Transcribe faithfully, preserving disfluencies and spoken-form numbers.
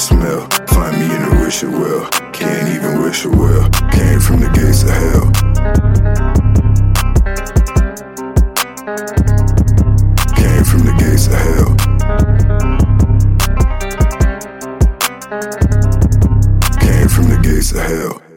smell. Find me in a wish it well. Can't even wish it well. Came from the gates of hell. Came from the gates of hell. Came from the gates of hell.